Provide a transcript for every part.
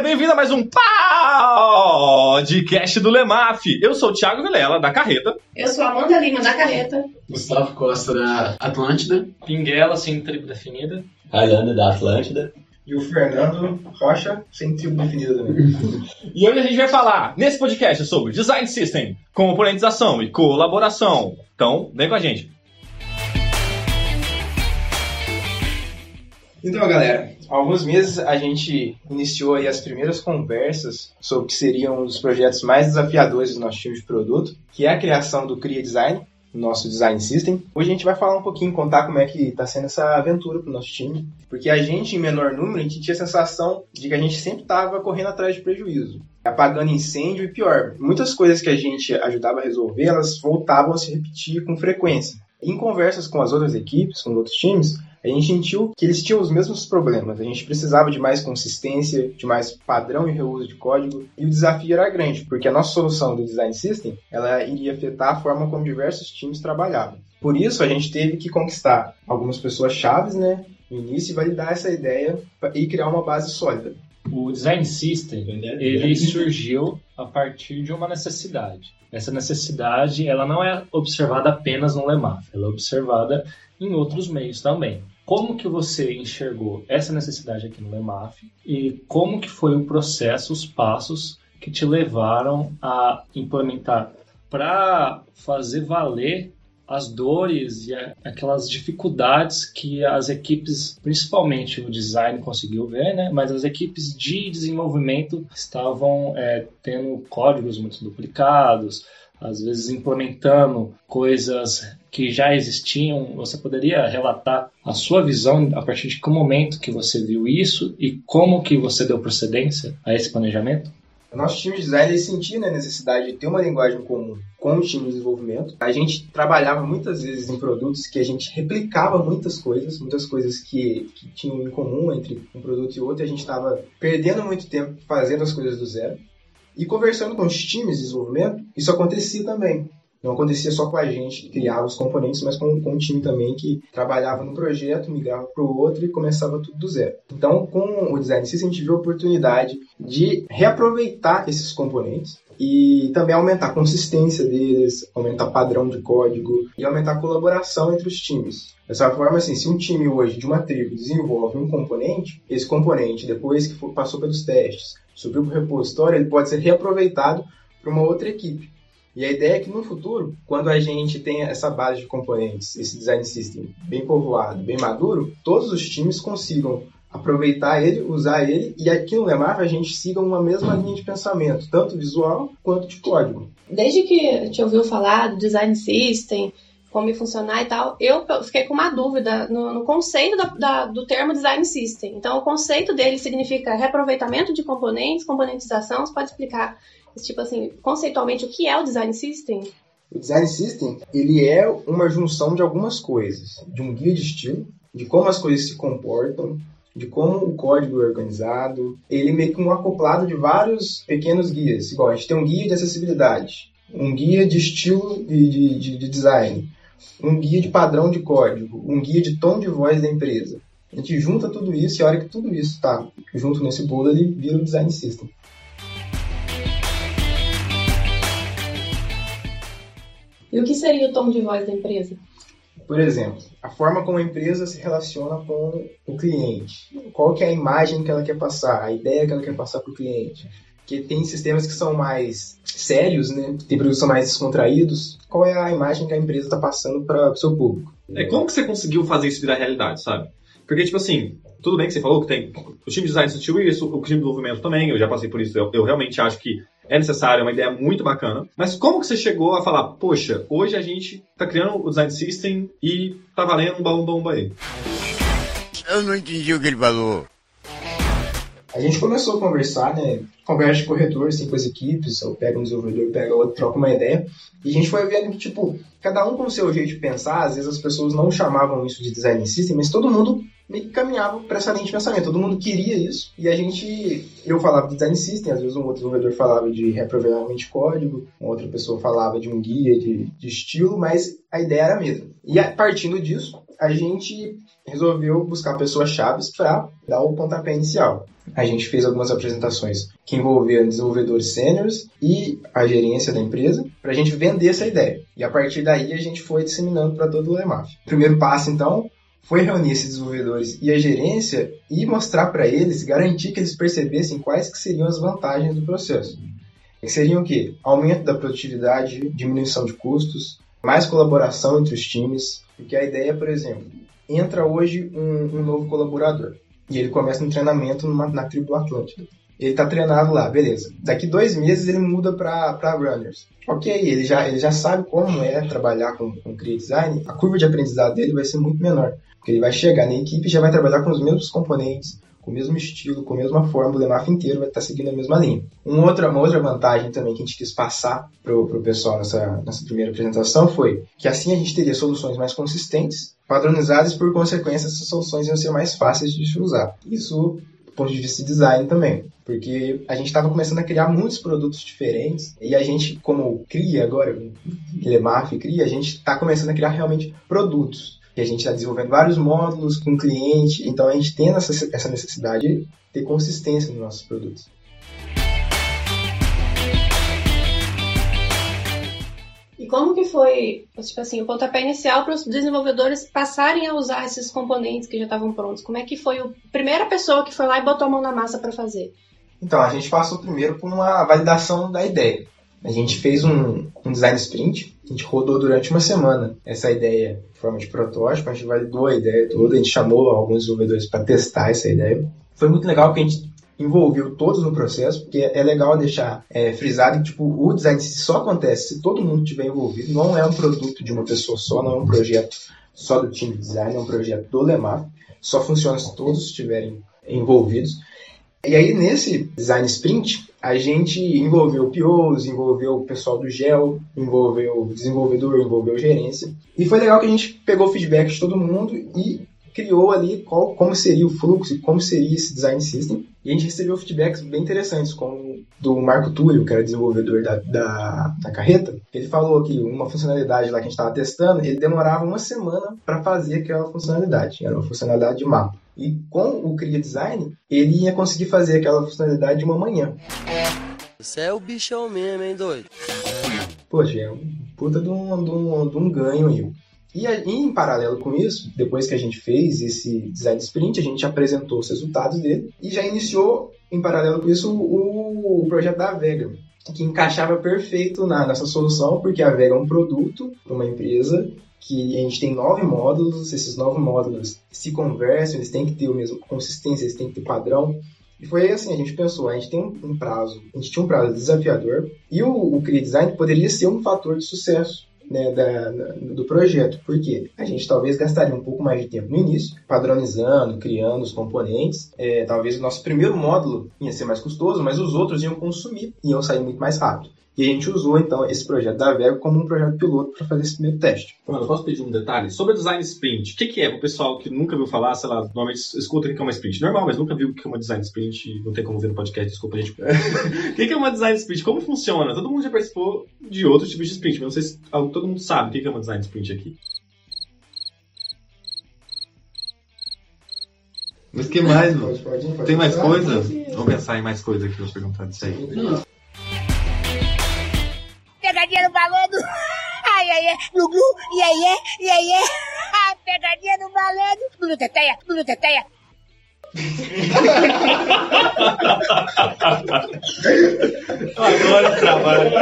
seja bem-vindo a mais um podcast do Lemaf. Eu sou o Thiago Vilela, da Carreta. Eu sou a Amanda Lima, da Carreta. Gustavo Costa, da Atlântida. Pinguela, sem tribo definida. Highlander, da Atlântida. E o Fernando Rocha, sem tribo definida também. E hoje a gente vai falar, nesse podcast, sobre Design System, componentização e colaboração. Então, vem com a gente. Então, galera, há alguns meses a gente iniciou aí as primeiras conversas sobre o que seriam um dos projetos mais desafiadores do nosso time de produto, que é a criação do Cria Design, o nosso Design System. Hoje a gente vai falar um pouquinho, contar como é que está sendo essa aventura para o nosso time, porque a gente, em menor número, a gente tinha a sensação de que a gente sempre estava correndo atrás de prejuízo, apagando incêndio e pior, muitas coisas que a gente ajudava a resolver, elas voltavam a se repetir com frequência. Em conversas com as outras equipes, com os outros times, a gente sentiu que eles tinham os mesmos problemas. A gente precisava de mais consistência, de mais padrão e reuso de código. E o desafio era grande, porque a nossa solução do Design System ela iria afetar a forma como diversos times trabalhavam. Por isso, a gente teve que conquistar algumas pessoas chaves, no início, e validar essa ideia e criar uma base sólida. O Design System, ele surgiu a partir de uma necessidade. Essa necessidade, ela não é observada apenas no Lemaf, ela é observada em outros meios também. Como que você enxergou essa necessidade aqui no Lemaf e como que foi o processo, os passos que te levaram a implementar para fazer valer as dores e aquelas dificuldades que as equipes, principalmente o design conseguiu ver, mas as equipes de desenvolvimento estavam tendo códigos muito duplicados, às vezes implementando coisas que já existiam. Você poderia relatar a sua visão a partir de que momento que você viu isso e como que você deu procedência a esse planejamento? O nosso time de design ele sentia a necessidade de ter uma linguagem comum com o time de desenvolvimento. A gente trabalhava muitas vezes em produtos que a gente replicava muitas coisas que tinham em comum entre um produto e outro, e a gente estava perdendo muito tempo fazendo as coisas do zero. E conversando com os times de desenvolvimento, isso acontecia também. Não acontecia só com a gente que criava os componentes, mas com um time também que trabalhava no projeto, migrava para o outro e começava tudo do zero. Então, com o Design System, a gente viu a oportunidade de reaproveitar esses componentes e também aumentar a consistência deles, aumentar o padrão de código e aumentar a colaboração entre os times. Dessa forma, assim, se um time hoje de uma tribo desenvolve um componente, esse componente, depois que passou pelos testes, subiu para o repositório, ele pode ser reaproveitado para uma outra equipe. E a ideia é que no futuro, quando a gente tem essa base de componentes, esse design system bem povoado, bem maduro, todos os times consigam aproveitar ele, usar ele, e aqui no Lemaf a gente siga uma mesma linha de pensamento, tanto visual quanto de código. Desde que a gente ouviu falar do design system, como ia funcionar e tal, eu fiquei com uma dúvida no conceito do termo design system. Então, o conceito dele significa reaproveitamento de componentes, componentização. Você pode explicar, tipo assim, conceitualmente, o que é o design system? O design system, ele é uma junção de algumas coisas, de um guia de estilo, de como as coisas se comportam, de como o código é organizado. Ele é meio que um acoplado de vários pequenos guias. Igual, a gente tem um guia de acessibilidade, um guia de estilo e de design, um guia de padrão de código, um guia de tom de voz da empresa. A gente junta tudo isso e a hora que tudo isso está junto nesse bolo, ele vira o design system. E o que seria o tom de voz da empresa? Por exemplo, a forma como a empresa se relaciona com o cliente. Qual que é a imagem que ela quer passar, a ideia que ela quer passar para o cliente. Porque tem sistemas que são mais sérios, tem produtos que são mais descontraídos. Qual é a imagem que a empresa está passando para o seu público? Como que você conseguiu fazer isso virar realidade, sabe? Porque, tipo assim, tudo bem que você falou que tem o time de design sentiu isso, o time de desenvolvimento também, eu já passei por isso, eu realmente acho que é necessário, é uma ideia muito bacana. Mas como que você chegou a falar, poxa, hoje a gente tá criando o Design System e tá valendo um bamba aí? Eu não entendi o que ele falou. A gente começou a conversar, conversa de corretor, assim, com as equipes, eu pego um desenvolvedor, pega outro, troca uma ideia, e a gente foi vendo que, cada um com o seu jeito de pensar, às vezes as pessoas não chamavam isso de design system, mas todo mundo meio que caminhava para essa linha de pensamento, todo mundo queria isso, e eu falava de design system, às vezes um outro desenvolvedor falava de reaproveitamento de código, uma outra pessoa falava de um guia de estilo, mas a ideia era a mesma. E partindo disso, a gente resolveu buscar pessoas-chave para dar o pontapé inicial. A gente fez algumas apresentações que envolviam desenvolvedores sêniores e a gerência da empresa para a gente vender essa ideia. E a partir daí a gente foi disseminando para todo o Lemaf. O primeiro passo, então, foi reunir esses desenvolvedores e a gerência e mostrar para eles, garantir que eles percebessem quais que seriam as vantagens do processo. Que seriam o quê? Aumento da produtividade, diminuição de custos, mais colaboração entre os times. Porque a ideia, por exemplo, entra hoje um novo colaborador e ele começa um treinamento na tribo do Atlântida. Ele está treinado lá, beleza. Daqui 2 meses ele muda para Runners. Ok, ele já sabe como é trabalhar com Create Design. A curva de aprendizado dele vai ser muito menor. Porque ele vai chegar na equipe e já vai trabalhar com os mesmos componentes, com o mesmo estilo, com a mesma forma. O Lemaf inteiro vai estar seguindo a mesma linha. Uma outra vantagem também que a gente quis passar para o pessoal nessa primeira apresentação foi que assim a gente teria soluções mais consistentes, padronizadas e, por consequência, essas soluções iam ser mais fáceis de usar. Isso do ponto de vista de design também, porque a gente estava começando a criar muitos produtos diferentes e a gente, como cria agora, que Lemaf cria, a gente está começando a criar realmente produtos. E a gente está desenvolvendo vários módulos com o cliente, então a gente tem essa necessidade de ter consistência nos nossos produtos. E como que foi, tipo assim, o pontapé inicial para os desenvolvedores passarem a usar esses componentes que já estavam prontos? Como é que foi a primeira pessoa que foi lá e botou a mão na massa para fazer? Então, a gente passou primeiro por uma validação da ideia. A gente fez um design sprint, a gente rodou durante uma semana essa ideia em forma de protótipo, a gente validou a ideia toda, a gente chamou alguns desenvolvedores para testar essa ideia. Foi muito legal porque a gente envolveu todos no processo, porque é legal deixar frisado que tipo, o design só acontece se todo mundo estiver envolvido, não é um produto de uma pessoa só, não é um projeto só do time de design, é um projeto do Lemaf, só funciona se todos estiverem envolvidos. E aí, nesse design sprint, a gente envolveu POs, envolveu o pessoal do GEL, envolveu o desenvolvedor, envolveu a gerência. E foi legal que a gente pegou o feedback de todo mundo e criou ali como seria o fluxo e como seria esse design system. E a gente recebeu feedbacks bem interessantes, como do Marco Túlio, que era desenvolvedor da carreta. Ele falou que uma funcionalidade lá que a gente estava testando, ele demorava 1 semana para fazer aquela funcionalidade. Era uma funcionalidade de mapa. E com o Cria Design, ele ia conseguir fazer aquela funcionalidade de uma manhã. Você é o bichão mesmo, hein, doido? Poxa, é um puta de um ganho aí. E em paralelo com isso, depois que a gente fez esse design sprint, a gente apresentou os resultados dele e já iniciou, em paralelo com isso, o projeto da Vega, que encaixava perfeito nessa solução, porque a Vega é um produto para uma empresa que a gente tem 9 módulos, esses 9 módulos se conversam, eles têm que ter a mesma consistência, eles têm que ter padrão. E foi assim, a gente pensou, a gente tem um prazo, a gente tinha um prazo desafiador e o Cria Design poderia ser um fator de sucesso, né, do projeto, porque a gente talvez gastaria um pouco mais de tempo no início, padronizando, criando os componentes, talvez o nosso primeiro módulo ia ser mais custoso, mas os outros iam consumir, iam sair muito mais rápido. E a gente usou, então, esse projeto da Vega como um projeto piloto para fazer esse primeiro teste. Mano, eu posso pedir um detalhe? Sobre o design sprint, o que é para o pessoal que nunca viu falar, sei lá, normalmente escuta o que é uma sprint. Normal, mas nunca viu o que é uma design sprint, não tem como ver no podcast, desculpa, gente. O que é uma design sprint? Como funciona? Todo mundo já participou de outros tipos de sprint, mas não sei se todo mundo sabe o que é uma design sprint aqui. Mas o que mais, mano? Pode tem mais coisa? Vamos pensar em mais coisa aqui, vou perguntar disso aí. Pegadinha no balão do... Ai, ai, ai, Gugu, e aí, ah, pegadinha no balão do... Lulu Teteia. Eu adoro esse trabalho.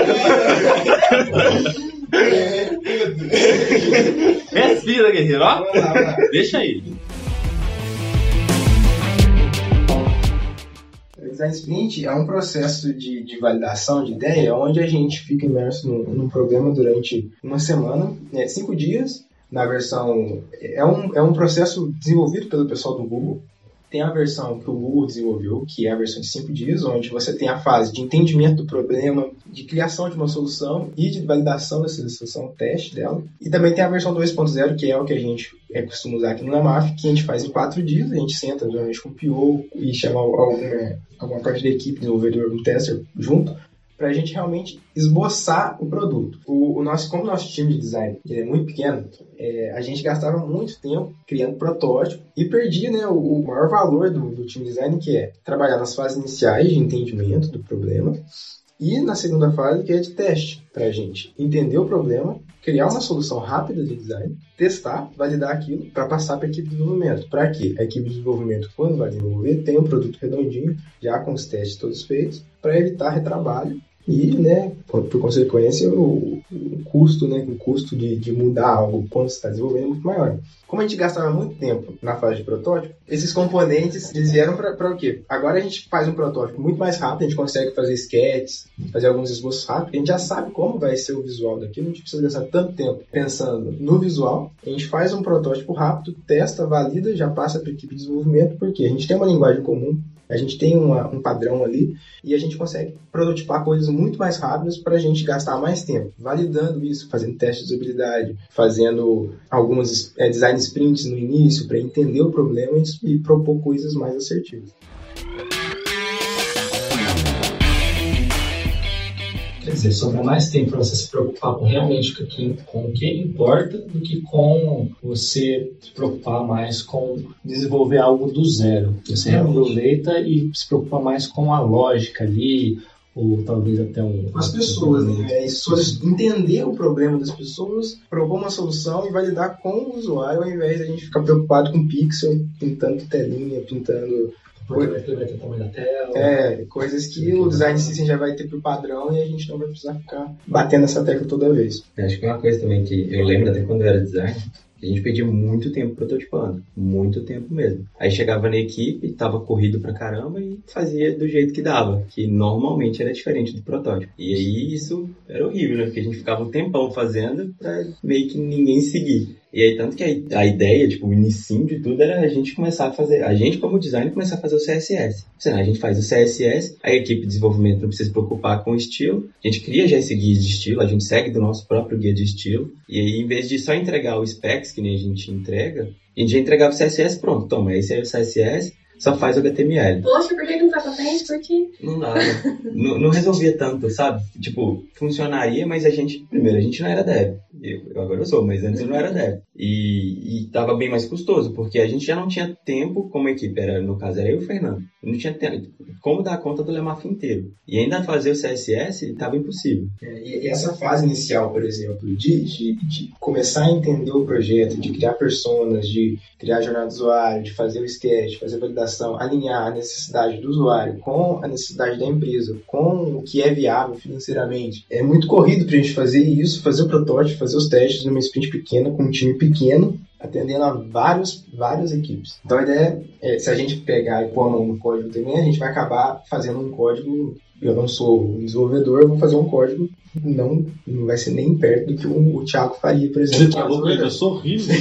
Respira, guerreiro, ó. Deixa aí. O Design Sprint é um processo de validação de ideia onde a gente fica imerso num problema durante uma semana, 5 dias, na versão... É um processo desenvolvido pelo pessoal do Google. Tem a versão que o Google desenvolveu, que é a versão de 5 dias, onde você tem a fase de entendimento do problema, de criação de uma solução e de validação dessa solução, teste dela. E também tem a versão 2.0, que é o que a gente costuma usar aqui no Lemaf, que a gente faz em 4 dias. A gente senta normalmente com o PO e chama alguma parte da equipe, desenvolvedor, um tester junto, para a gente realmente esboçar o produto. Como o nosso time de design ele é muito pequeno, a gente gastava muito tempo criando protótipo e perdia, né, o maior valor do time de design, que é trabalhar nas fases iniciais de entendimento do problema e na segunda fase, que é de teste, para a gente entender o problema, criar uma solução rápida de design, testar, validar aquilo para passar para a equipe de desenvolvimento. Para que a equipe de desenvolvimento, quando vai desenvolver, tenha um produto redondinho, já com os testes todos feitos, para evitar retrabalho e, né, por consequência, o custo, né, o custo de mudar algo quando você está desenvolvendo é muito maior. Como a gente gastava muito tempo na fase de protótipo, esses componentes eles vieram para o quê? Agora a gente faz um protótipo muito mais rápido, a gente consegue fazer sketches, fazer alguns esboços rápidos, a gente já sabe como vai ser o visual daquilo, a gente precisa gastar tanto tempo pensando no visual, a gente faz um protótipo rápido, testa, valida, já passa para a equipe de desenvolvimento, porque a gente tem uma linguagem comum, a gente tem um padrão ali e a gente consegue prototipar coisas muito mais rápidas para a gente gastar mais tempo, validando isso, fazendo testes de usabilidade, fazendo algumas design sprints no início para entender o problema e propor coisas mais assertivas. Quer dizer, sobra mais tempo para você se preocupar realmente com o que importa do que com você se preocupar mais com desenvolver algo do zero. Você reaproveita e se preocupa mais com a lógica ali, ou talvez até as pessoas, né? Entender o problema das pessoas, propor uma solução e validar com o usuário, ao invés de a gente ficar preocupado com pixel, pintando telinha, pintando... Porque vai ter o tamanho da tela. Coisas que o design system já vai ter por padrão e a gente não vai precisar ficar batendo essa tecla toda vez. Acho que uma coisa também que eu lembro até quando eu era designer, a gente perdia muito tempo prototipando, muito tempo mesmo. Aí chegava na equipe, tava corrido pra caramba e fazia do jeito que dava, que normalmente era diferente do protótipo. E aí isso era horrível, né? Porque a gente ficava um tempão fazendo pra meio que ninguém seguir. E aí, tanto que a ideia, tipo, o inicinho de tudo era a gente começar a fazer, a gente como designer começar a fazer o CSS. A gente faz o CSS, a equipe de desenvolvimento não precisa se preocupar com o estilo, a gente cria já esse guia de estilo, a gente segue do nosso próprio guia de estilo, e aí, em vez de só entregar o specs, que nem a gente entrega, a gente já entregava o CSS, pronto, toma, esse aí é o CSS, só faz o HTML. Poxa, por que não tá pra frente? Por quê? Não dá, não resolvia tanto, sabe? Tipo, funcionaria, mas a gente não era dev. Agora eu sou, mas antes eu não era dev. E tava bem mais custoso, porque a gente já não tinha tempo, como equipe, no caso era eu e o Fernando, não tinha tempo, como dar conta do Lemaf inteiro. E ainda fazer o CSS tava impossível. E essa fase inicial, por exemplo, de começar a entender o projeto, de criar personas, de criar jornada do usuário, de fazer o sketch, fazer a validação, alinhar a necessidade do usuário com a necessidade da empresa, com o que é viável financeiramente. É muito corrido pra gente fazer isso, fazer o protótipo, fazer os testes numa sprint pequena, com um time pequeno, atendendo a várias equipes. Então a ideia é, se a gente pegar e pôr a mão no código também, a gente vai acabar fazendo um código. Eu não sou um desenvolvedor, eu vou fazer um código não vai ser nem perto do que o Thiago faria, por exemplo. Você falou que eu sou horrível.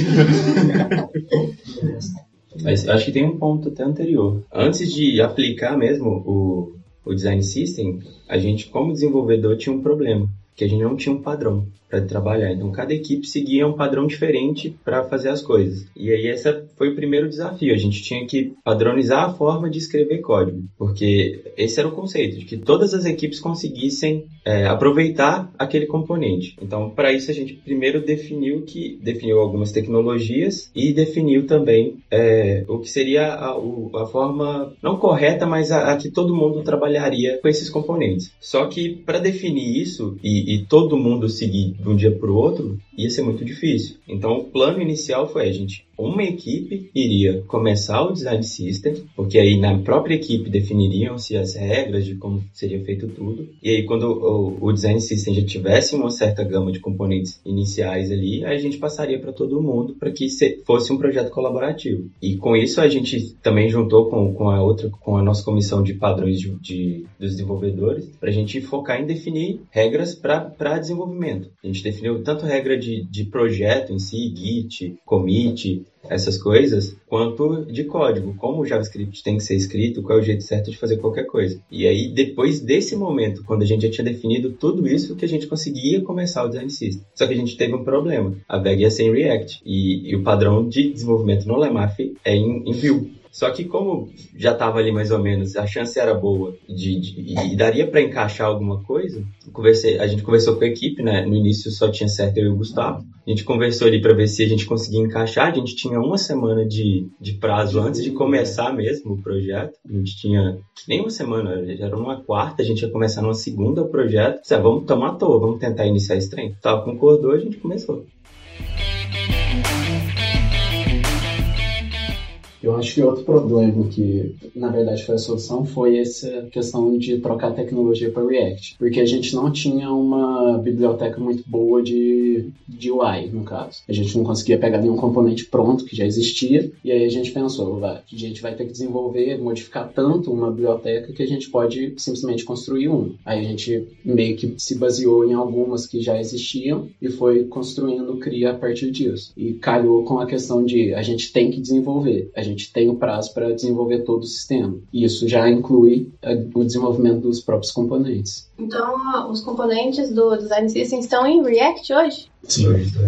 Mas acho que tem um ponto até anterior. Antes de aplicar mesmo o Design System, a gente, como desenvolvedor, tinha um problema, que a gente não tinha um padrão para trabalhar. Então, cada equipe seguia um padrão diferente para fazer as coisas. E aí, esse foi o primeiro desafio. A gente tinha que padronizar a forma de escrever código, porque esse era o conceito, de que todas as equipes conseguissem aproveitar aquele componente. Então, para isso, a gente primeiro definiu algumas tecnologias e definiu também o que seria a forma, não correta, mas a que todo mundo trabalharia com esses componentes. Só que, para definir isso e todo mundo seguir de um dia para o outro, ia ser muito difícil. Então, o plano inicial foi uma equipe iria começar o Design System, porque aí na própria equipe definiriam-se as regras de como seria feito tudo. E aí, quando o Design System já tivesse uma certa gama de componentes iniciais ali, aí a gente passaria para todo mundo para que fosse um projeto colaborativo. E com isso, a gente também juntou com a nossa comissão de padrões dos desenvolvedores, para a gente focar em definir regras para desenvolvimento. A gente definiu tanto regra de projeto em si, Git, commit, essas coisas, quanto de código, como o JavaScript tem que ser escrito, qual é o jeito certo de fazer qualquer coisa. E aí, depois desse momento, quando a gente já tinha definido tudo isso, que a gente conseguia começar o Design System. Só que a gente teve um problema. A VEG ia ser em React. E o padrão de desenvolvimento no Lemaf é em Vue. Só que como já estava ali mais ou menos, a chance era boa e daria para encaixar alguma coisa, a gente conversou com a equipe, né? No início só tinha certo eu e o Gustavo. A gente conversou ali para ver se a gente conseguia encaixar. A gente tinha uma semana de prazo antes de começar mesmo o projeto. A gente tinha nem uma semana, era uma quarta, a gente ia começar numa segunda o projeto. Vamos tomar à toa, vamos tentar iniciar esse trem. Tava concordou, a gente começou. Eu acho que outro problema que, na verdade, foi a solução foi essa questão de trocar tecnologia para React. Porque a gente não tinha uma biblioteca muito boa de UI, no caso. A gente não conseguia pegar nenhum componente pronto que já existia. E aí a gente pensou, a gente vai ter que desenvolver, modificar tanto uma biblioteca que a gente pode simplesmente construir uma. Aí a gente meio que se baseou em algumas que já existiam e foi construindo o CRIA a partir disso. E calhou com a questão de a gente tem que desenvolver. A gente tem o prazo para desenvolver todo o sistema. E isso já inclui o desenvolvimento dos próprios componentes. Então, os componentes do Design System estão em React hoje? Sim.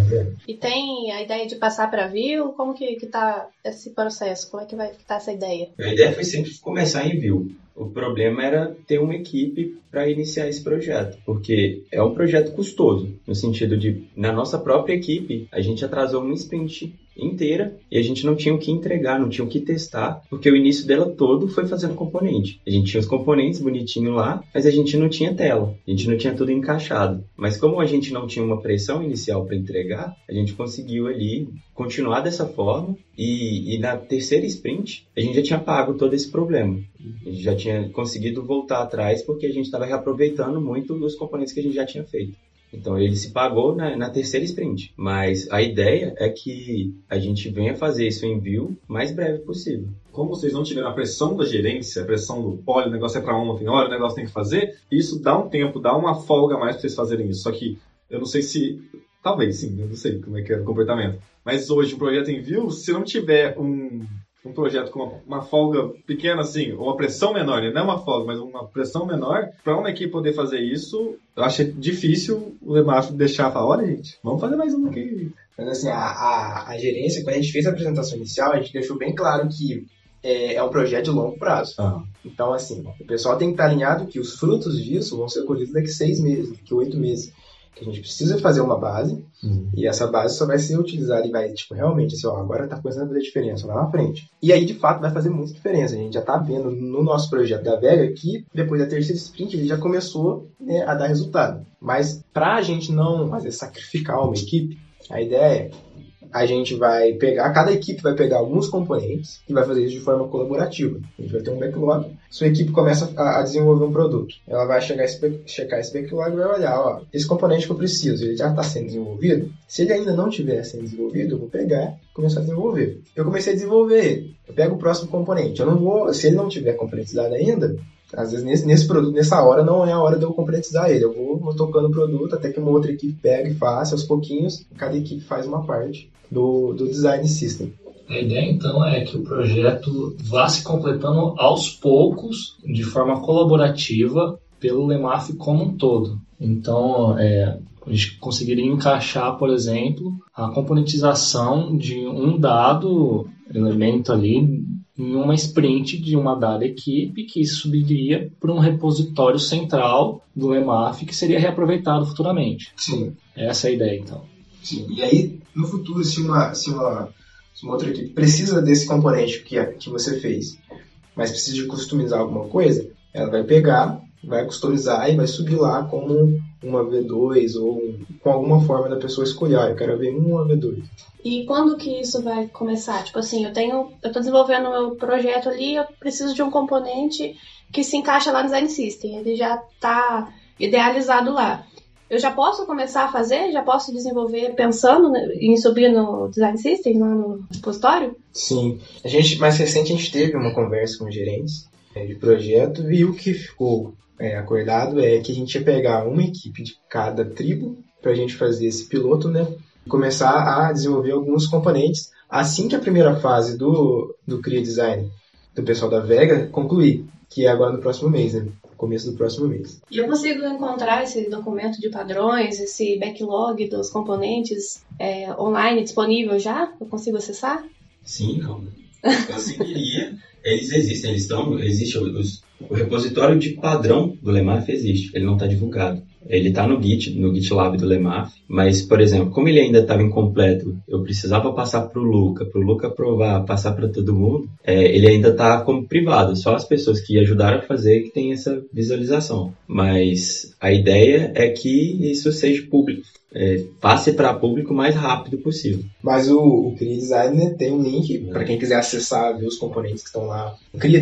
E tem a ideia de passar para Vue? Como que tá esse processo? Como é que vai estar essa ideia? A ideia foi sempre começar em Vue. O problema era ter uma equipe para iniciar esse projeto, porque é um projeto custoso, no sentido de, na nossa própria equipe, a gente atrasou uma sprint inteira e a gente não tinha o que entregar, não tinha o que testar, porque o início dela todo foi fazendo componente. A gente tinha os componentes bonitinhos lá, mas a gente não tinha tela, a gente não tinha tudo encaixado. Mas como a gente não tinha uma pressão inicial para entregar, a gente conseguiu ali continuar dessa forma e na terceira sprint a gente já tinha pago todo esse problema. A gente já tinha conseguido voltar atrás porque a gente estava reaproveitando muito os componentes que a gente já tinha feito. Então ele se pagou na terceira sprint. Mas a ideia é que a gente venha fazer isso em Vue o mais breve possível. Como vocês não tiveram a pressão da gerência, a pressão do olha, o negócio é para ontem, olha, o negócio tem que fazer, isso dá um tempo, dá uma folga a mais para vocês fazerem isso. Só que eu não sei se... Talvez sim, eu não sei como é que é o comportamento. Mas hoje um projeto em Vue, se não tiver um projeto com uma folga pequena assim, ou uma pressão menor, não é uma folga, mas uma pressão menor, para uma equipe poder fazer isso, eu achei difícil o Lemaf deixar falar, olha gente, vamos fazer mais um aqui. Mas assim, a gerência, quando a gente fez a apresentação inicial, a gente deixou bem claro que é um projeto de longo prazo. Então assim, o pessoal tem que estar alinhado que os frutos disso vão ser colhidos daqui 6 meses, daqui 8 meses. Que a gente precisa fazer uma base e essa base só vai ser utilizada e vai, realmente, assim, agora tá começando a fazer diferença lá na frente. E aí, de fato, vai fazer muita diferença. A gente já tá vendo no nosso projeto da Vega que depois da terceira sprint ele já começou, né, a dar resultado. Mas pra gente não, às vezes, sacrificar uma equipe, a ideia é a gente vai pegar, cada equipe vai pegar alguns componentes e vai fazer isso de forma colaborativa. A gente vai ter um backlog, sua equipe começa a desenvolver um produto. Ela vai checar esse backlog e vai olhar, esse componente que eu preciso, ele já está sendo desenvolvido? Se ele ainda não estiver sendo desenvolvido, eu vou pegar e começar a desenvolver. Eu comecei a desenvolver ele, eu pego o próximo componente. Eu não vou, se ele não tiver componentizado ainda, às vezes nesse produto, nessa hora, não é a hora de eu componentizar ele. Eu vou tocando o produto até que uma outra equipe pega e faça aos pouquinhos. Cada equipe faz uma parte do design system. A ideia, então, é que o projeto vá se completando aos poucos, de forma colaborativa, pelo Lemaf como um todo. Então, a gente conseguiria encaixar, por exemplo, a componentização de um dado elemento ali em uma sprint de uma dada equipe que subiria para um repositório central do Lemaf que seria reaproveitado futuramente. Sim. Essa é a ideia, então. Sim. E aí, no futuro, se uma outra equipe precisa desse componente que você fez, mas precisa de customizar alguma coisa, ela vai pegar, vai customizar e vai subir lá como uma V2 ou com alguma forma da pessoa escolher, eu quero ver uma V2. E quando que isso vai começar? Tipo assim, eu tô desenvolvendo o meu projeto ali, eu preciso de um componente que se encaixa lá no Design System, ele já está idealizado lá. Eu já posso começar a fazer? Já posso desenvolver pensando em subir no Design System, lá no repositório? Sim. Mais recente, a gente teve uma conversa com os gerentes de projeto e o que ficou acordado é que a gente ia pegar uma equipe de cada tribo para a gente fazer esse piloto, né? E começar a desenvolver alguns componentes assim que a primeira fase do Cria Design do pessoal da Vega concluir, que é agora no próximo mês, né? Começo do próximo mês. E eu consigo encontrar esse documento de padrões, esse backlog dos componentes online disponível já? Eu consigo acessar? Sim, conseguiria. Eles existem, existe o repositório de padrão do Lemaf existe, ele não está divulgado. Ele está no GitLab do Lemaf, mas, por exemplo, como ele ainda estava incompleto, eu precisava passar para o Luca aprovar, passar para todo mundo, ele ainda está como privado, só as pessoas que ajudaram a fazer que tem essa visualização. Mas a ideia é que isso seja público, passe para público o mais rápido possível. Mas o Cria Design, né, tem um link para quem quiser acessar, ver os componentes que estão lá,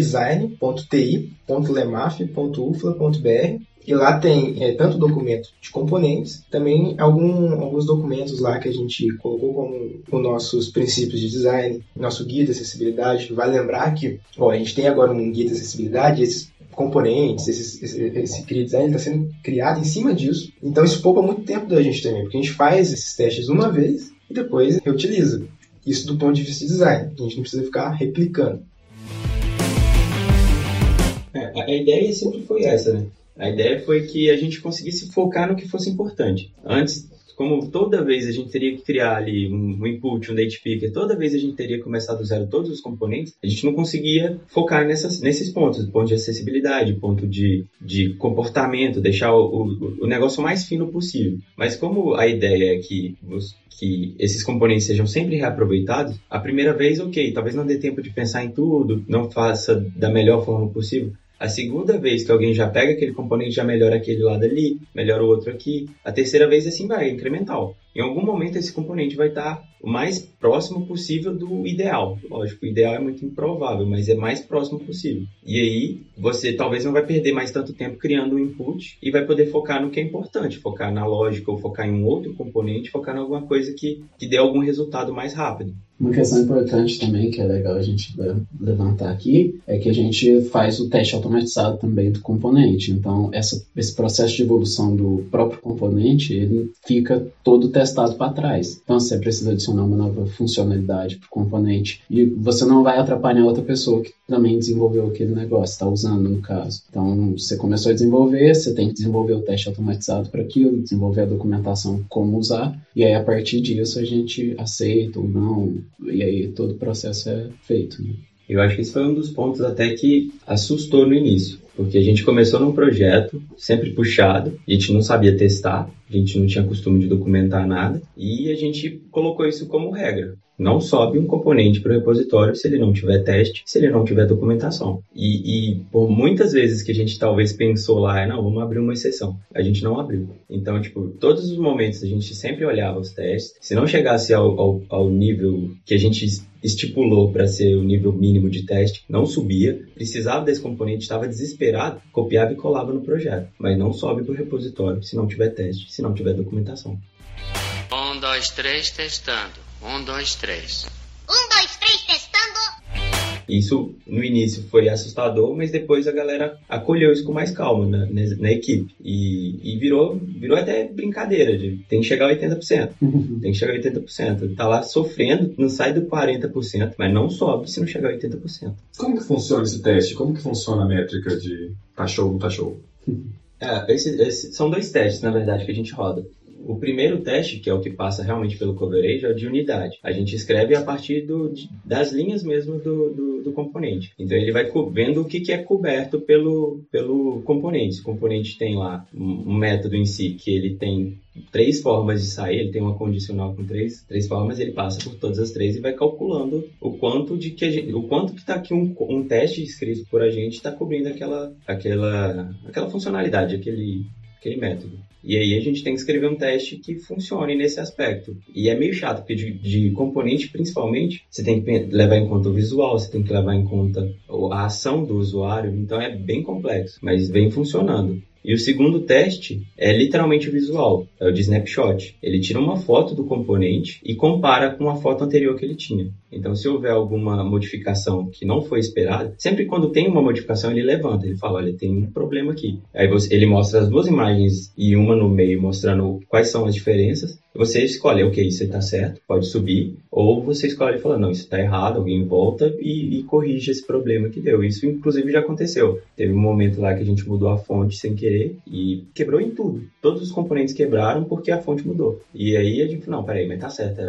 criadesign.ti.lemaf.ufla.br. E lá tem tanto documento de componentes, também alguns documentos lá que a gente colocou como os nossos princípios de design, nosso guia de acessibilidade. Vale lembrar que a gente tem agora um guia de acessibilidade, esses componentes, esse Cria Design está sendo criado em cima disso. Então isso poupa muito tempo da gente também, porque a gente faz esses testes uma vez e depois reutiliza. Isso do ponto de vista de design, a gente não precisa ficar replicando. A ideia sempre foi essa, né? A ideia foi que a gente conseguisse focar no que fosse importante. Antes, como toda vez a gente teria que criar ali um input, um date picker, toda vez a gente teria que começar do zero todos os componentes, a gente não conseguia focar nesses pontos, ponto de acessibilidade, ponto de comportamento, deixar o negócio mais fino possível. Mas como a ideia é que esses componentes sejam sempre reaproveitados, a primeira vez, ok, talvez não dê tempo de pensar em tudo, não faça da melhor forma possível. A segunda vez que alguém já pega aquele componente, já melhora aquele lado ali, melhora o outro aqui. A terceira vez assim vai, é incremental. Em algum momento esse componente vai estar o mais próximo possível do ideal. Lógico, o ideal é muito improvável, mas é mais próximo possível. E aí você talvez não vai perder mais tanto tempo criando um input e vai poder focar no que é importante, focar na lógica ou focar em um outro componente, focar em alguma coisa que dê algum resultado mais rápido. Uma questão importante também, que é legal a gente levantar aqui, é que a gente faz o teste automatizado também do componente. Então, esse processo de evolução do próprio componente, ele fica todo testado para trás. Então, você precisa adicionar uma nova funcionalidade para o componente e você não vai atrapalhar outra pessoa que também desenvolveu aquele negócio, está usando no caso. Então, você começou a desenvolver, você tem que desenvolver o teste automatizado para aquilo, desenvolver a documentação como usar, e aí a partir disso a gente aceita ou não, e aí todo o processo é feito, né? Eu acho que esse foi um dos pontos até que assustou no início, porque a gente começou num projeto sempre puxado, a gente não sabia testar, a gente não tinha costume de documentar nada, e a gente colocou isso como regra. Não sobe um componente para o repositório se ele não tiver teste, se ele não tiver documentação. E por muitas vezes que a gente talvez pensou lá, não, vamos abrir uma exceção. A gente não abriu. Então, todos os momentos a gente sempre olhava os testes. Se não chegasse ao nível que a gente estipulou para ser o nível mínimo de teste, não subia. Precisava desse componente, estava desesperado, copiava e colava no projeto. Mas não sobe para o repositório se não tiver teste, se não tiver documentação. 1, 2, 3, testando. 1, 2, 3. 1, 2, 3, testando. Isso, no início, foi assustador, mas depois a galera acolheu isso com mais calma na equipe. E virou até brincadeira, tem que chegar a 80%. Tem que chegar a 80%. Tá lá sofrendo, não sai do 40%, mas não sobe se não chegar a 80%. Como que funciona esse teste? Como que funciona a métrica de tá show ou não tá show? São 2 testes, na verdade, que a gente roda. O primeiro teste, que é o que passa realmente pelo coverage, é o de unidade. A gente escreve a partir das linhas mesmo do componente. Então ele vai vendo o que é coberto pelo componente. Se o componente tem lá um método em si, que ele tem 3 formas de sair, ele tem uma condicional com 3 formas, ele passa por todas as 3 e vai calculando o quanto que está aqui um teste escrito por a gente está cobrindo aquela funcionalidade, aquele método. E aí a gente tem que escrever um teste que funcione nesse aspecto. E é meio chato, porque de componente, principalmente, você tem que levar em conta o visual, você tem que levar em conta a ação do usuário. Então é bem complexo, mas vem funcionando. E o segundo teste é literalmente o visual, é o de snapshot. Ele tira uma foto do componente e compara com a foto anterior que ele tinha. Então, se houver alguma modificação que não foi esperada, sempre quando tem uma modificação, ele levanta, ele fala, olha, tem um problema aqui. Aí ele mostra as 2 imagens e uma no meio mostrando quais são as diferenças. Você escolhe, ok, isso está certo, pode subir, ou você escolhe e fala, não, isso está errado, alguém volta e corrige esse problema que deu. Isso, inclusive, já aconteceu. Teve um momento lá que a gente mudou a fonte sem querer e quebrou em tudo. Todos os componentes quebraram porque a fonte mudou. E aí a gente falou, não, peraí, mas tá certo,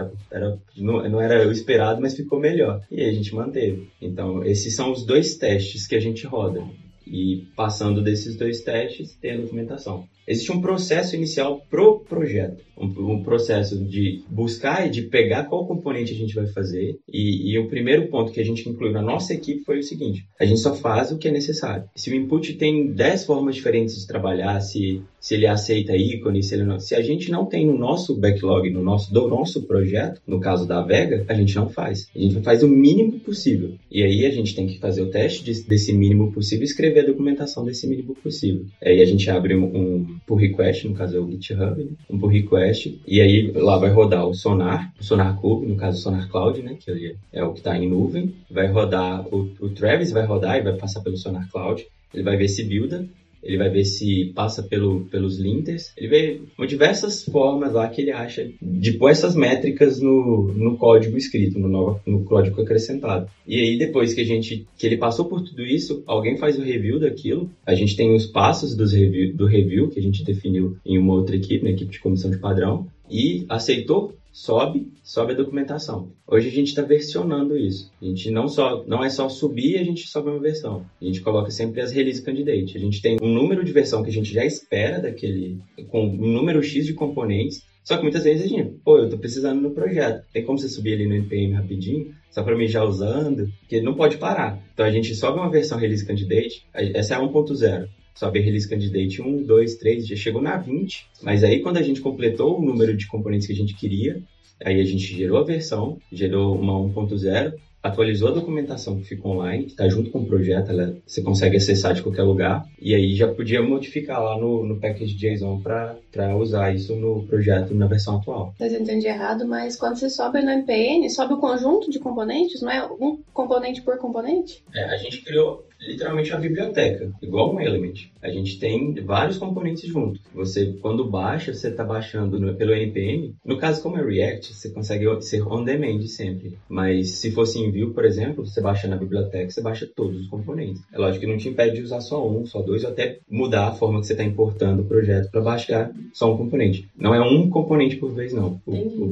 não era o esperado, mas ficou melhor. E aí a gente manteve. Então, esses são os 2 testes que a gente roda. E passando desses 2 testes, tem a documentação. Existe um processo inicial pro projeto. Um processo de buscar e de pegar qual componente a gente vai fazer. E o primeiro ponto que a gente incluiu na nossa equipe foi o seguinte. A gente só faz o que é necessário. Se o input tem 10 formas diferentes de trabalhar, se ele aceita ícone, se ele não... Se a gente não tem no nosso backlog, do nosso projeto, no caso da Vega, a gente não faz. A gente faz o mínimo possível. E aí a gente tem que fazer o teste desse mínimo possível e escrever a documentação desse mínimo possível. Aí a gente abre um pull request, no caso é o GitHub, né? Um pull request, e aí lá vai rodar o Sonar Cube, no caso o Sonar Cloud, né? Que é o que está em nuvem. Vai rodar o Travis, vai rodar e vai passar pelo Sonar Cloud. Ele vai ver se builda, ele vai ver se passa pelos linters, ele vê diversas formas lá que ele acha de pôr essas métricas no código escrito, no código acrescentado. E aí depois que ele passou por tudo isso, alguém faz o review daquilo, a gente tem os passos do review que a gente definiu em uma outra equipe, na equipe de comissão de padrão, e aceitou, sobe a documentação. Hoje a gente está versionando isso. A gente não é só subir, a gente sobe uma versão. A gente coloca sempre as release candidate. A gente tem um número de versão que a gente já espera com um número X de componentes. Só que muitas vezes a gente, eu tô precisando no projeto. Tem como você subir ali no NPM rapidinho, só para mim já usando, porque não pode parar. Então a gente sobe uma versão release candidate, essa é a 1.0. Sobe a release candidate 1, 2, 3, já chegou na 20. Mas aí quando a gente completou o número de componentes que a gente queria, aí a gente gerou a versão, gerou uma 1.0, atualizou a documentação que ficou online, que está junto com o projeto, você consegue acessar de qualquer lugar, e aí já podia modificar lá no package JSON para usar isso no projeto na versão atual. Mas eu entendi errado, mas quando você sobe no NPM, sobe o conjunto de componentes, não é um componente por componente? A gente criou literalmente uma biblioteca, igual um Element. A gente tem vários componentes juntos. Você, quando baixa, você está baixando pelo NPM. No caso, como é React, você consegue ser on-demand sempre. Mas se fosse em Vue, por exemplo, você baixa na biblioteca, você baixa todos os componentes. É lógico que não te impede de usar só um, só dois, ou até mudar a forma que você está importando o projeto para baixar só um componente. Não é um componente por vez, não.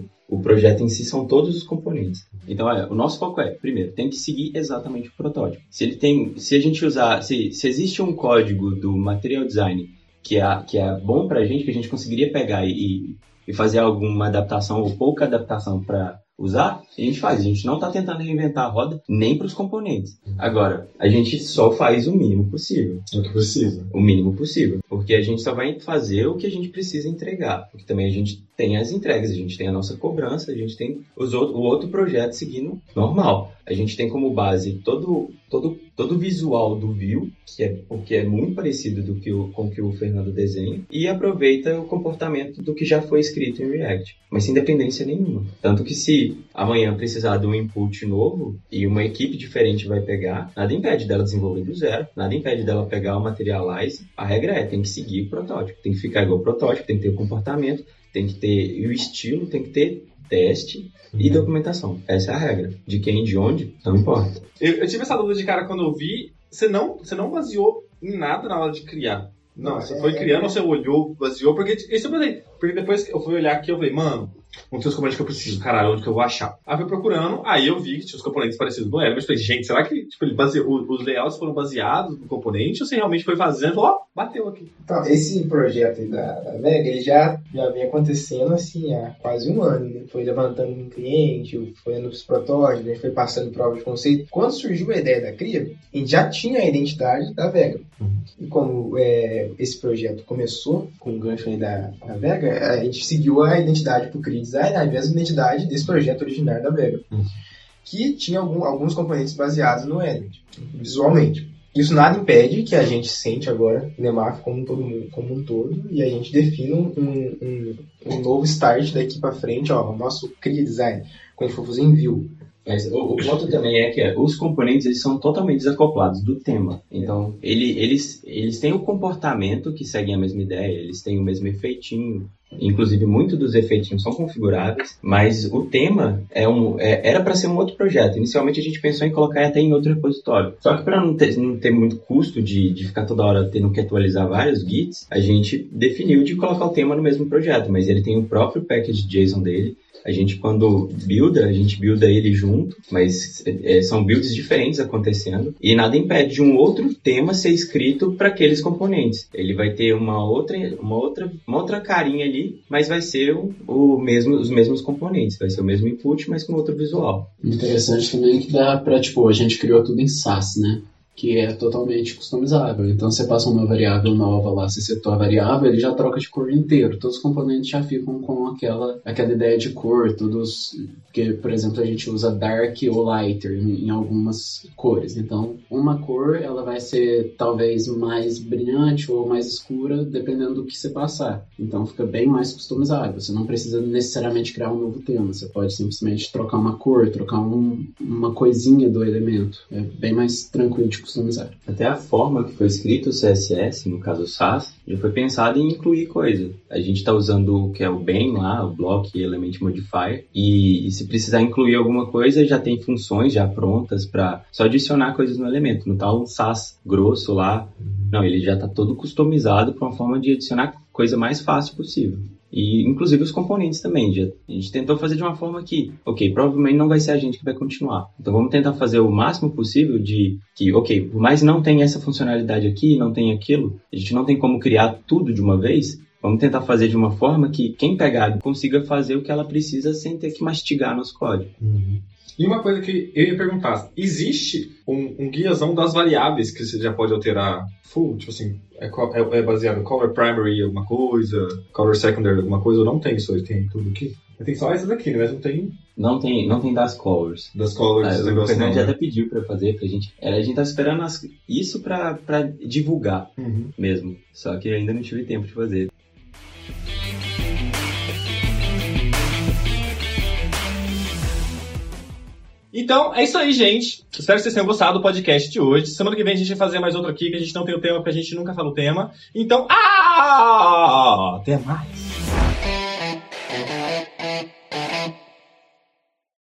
O projeto em si são todos os componentes. Então, o nosso foco primeiro, tem que seguir exatamente o protótipo. Se a gente usar, se existe um código do Material Design que é bom pra gente, que a gente conseguiria pegar e fazer alguma adaptação ou pouca adaptação para usar, a gente faz. A gente não está tentando reinventar a roda nem para os componentes. Agora, a gente só faz o mínimo possível. O que precisa. O mínimo possível. Porque a gente só vai fazer o que a gente precisa entregar. Porque também a gente tem as entregas, a gente tem a nossa cobrança, a gente tem o outro projeto seguindo normal. A gente tem como base todo o visual do Vue, que é muito parecido com o que o Fernando desenha, e aproveita o comportamento do que já foi escrito em React, mas sem dependência nenhuma. Tanto que se amanhã precisar de um input novo e uma equipe diferente vai pegar, nada impede dela desenvolver do zero, nada impede dela pegar o Materialize. A regra tem que seguir o protótipo, tem que ficar igual ao protótipo, tem que ter o comportamento, tem que ter o estilo, tem que ter teste e documentação. Essa é a regra. De quem e de onde, não importa. Eu tive essa dúvida de cara quando eu vi. Você não baseou em nada na hora de criar. Não, você foi criando, você olhou, baseou, porque isso eu falei. Porque depois que eu fui olhar aqui, eu falei, mano, não tem os componentes que eu preciso, caralho, onde que eu vou achar? Aí eu fui procurando, aí eu vi que tinha os componentes parecidos no Element, mas falei, gente, será que ele os layouts foram baseados no componente, ou você realmente foi fazendo e falou, bateu aqui? Então, esse projeto aí da Vega, ele já vem acontecendo assim há quase um ano, né? Foi levantando um cliente, foi indo pros protótipos, a gente foi passando prova de conceito. Quando surgiu a ideia da CRIA, a gente já tinha a identidade da Vega. E como esse projeto começou com o gancho aí da Vega, a gente seguiu a identidade pro CRIA Design, a mesma identidade desse projeto originário da Vega, que tinha alguns componentes baseados no Element, visualmente. Isso nada impede que a gente sente agora o Nemaf como um todo e a gente defina um novo start daqui para frente, o nosso CRIA Design, quando a gente for fazer em Vue. Mas o ponto também é que os componentes eles são totalmente desacoplados do tema. Então, eles têm o comportamento que seguem a mesma ideia, eles têm o mesmo efeitinho. Inclusive, muitos dos efeitinhos são configuráveis, mas o tema era para ser um outro projeto. Inicialmente, a gente pensou em colocar até em outro repositório. Só que para não ter muito custo de ficar toda hora tendo que atualizar vários Gits, a gente definiu de colocar o tema no mesmo projeto, mas ele tem o próprio package JSON dele. A gente, quando builda ele junto, mas são builds diferentes acontecendo, e nada impede de um outro tema ser escrito para aqueles componentes. Ele vai ter uma outra carinha ali, mas vai ser os mesmos componentes, vai ser o mesmo input, mas com outro visual. Interessante também que dá pra, a gente criou tudo em Sass, né? Que é totalmente customizável. Então, você passa uma variável nova lá, você setou a variável, ele já troca de cor inteiro. Todos os componentes já ficam com aquela ideia de cor, porque, por exemplo, a gente usa dark ou lighter em algumas cores. Então, uma cor, ela vai ser talvez mais brilhante ou mais escura, dependendo do que você passar. Então, fica bem mais customizável. Você não precisa necessariamente criar um novo tema. Você pode simplesmente trocar uma cor, trocar uma coisinha do elemento. É bem mais tranquilo de customizar. Até a forma que foi escrito o CSS, no caso o Sass, já foi pensado em incluir coisa. A gente está usando o que é o BEM lá, o Block Element Modifier, e se precisar incluir alguma coisa, já tem funções já prontas para só adicionar coisas no elemento. Não tá um Sass grosso lá, não, ele já está todo customizado para uma forma de adicionar coisa mais fácil possível. E, inclusive, os componentes também. A gente tentou fazer de uma forma que, provavelmente não vai ser a gente que vai continuar. Então, vamos tentar fazer o máximo possível de que, por mais não tem essa funcionalidade aqui, não tem aquilo, a gente não tem como criar tudo de uma vez. Vamos tentar fazer de uma forma que quem pegar consiga fazer o que ela precisa sem ter que mastigar nosso código. E uma coisa que eu ia perguntar, existe um guiazão das variáveis que você já pode alterar full? Tipo assim, é baseado em color primary alguma coisa, color secondary alguma coisa, ou não tem isso? Ele tem tudo aqui? Tem só essas aqui, né? Mas não tem... Não tem das colors. Das colors, o Fernando já até pediu pra fazer, a gente tá esperando isso pra divulgar mesmo. Só que ainda não tive tempo de fazer. Então, é isso aí, gente. Espero que vocês tenham gostado do podcast de hoje. Semana que vem a gente vai fazer mais outro aqui, que a gente não tem o tema, porque a gente nunca fala o tema. Então, até mais!